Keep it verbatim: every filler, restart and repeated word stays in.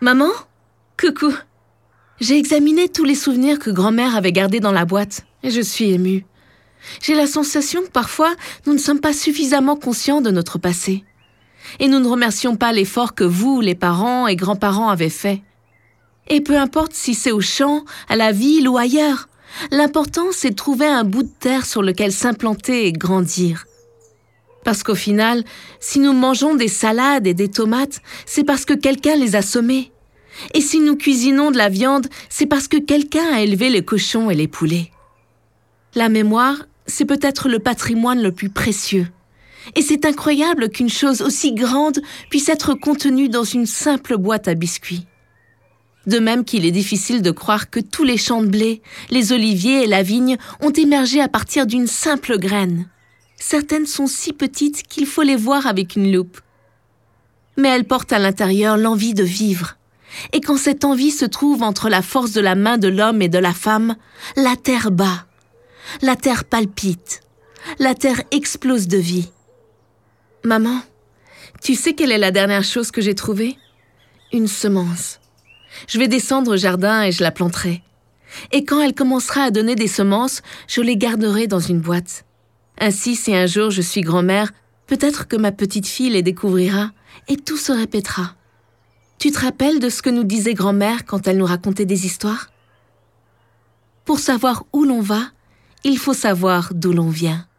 Maman? Coucou. J'ai examiné tous les souvenirs que grand-mère avait gardés dans la boîte et je suis émue. J'ai la sensation que parfois, nous ne sommes pas suffisamment conscients de notre passé. Et nous ne remercions pas l'effort que vous, les parents et grands-parents, avez fait. Et peu importe si c'est au champ, à la ville ou ailleurs, l'important c'est de trouver un bout de terre sur lequel s'implanter et grandir. Parce qu'au final, si nous mangeons des salades et des tomates, c'est parce que quelqu'un les a semées. Et si nous cuisinons de la viande, c'est parce que quelqu'un a élevé les cochons et les poulets. La mémoire, c'est peut-être le patrimoine le plus précieux. Et c'est incroyable qu'une chose aussi grande puisse être contenue dans une simple boîte à biscuits. De même qu'il est difficile de croire que tous les champs de blé, les oliviers et la vigne ont émergé à partir d'une simple graine. Certaines sont si petites qu'il faut les voir avec une loupe. Mais elles portent à l'intérieur l'envie de vivre. Et quand cette envie se trouve entre la force de la main de l'homme et de la femme, la terre bat. La terre palpite. La terre explose de vie. Maman, tu sais quelle est la dernière chose que j'ai trouvée? Une semence. Je vais descendre au jardin et je la planterai. Et quand elle commencera à donner des semences, je les garderai dans une boîte. Ainsi, si un jour je suis grand-mère, peut-être que ma petite fille les découvrira et tout se répétera. Tu te rappelles de ce que nous disait grand-mère quand elle nous racontait des histoires? Pour savoir où l'on va, il faut savoir d'où l'on vient.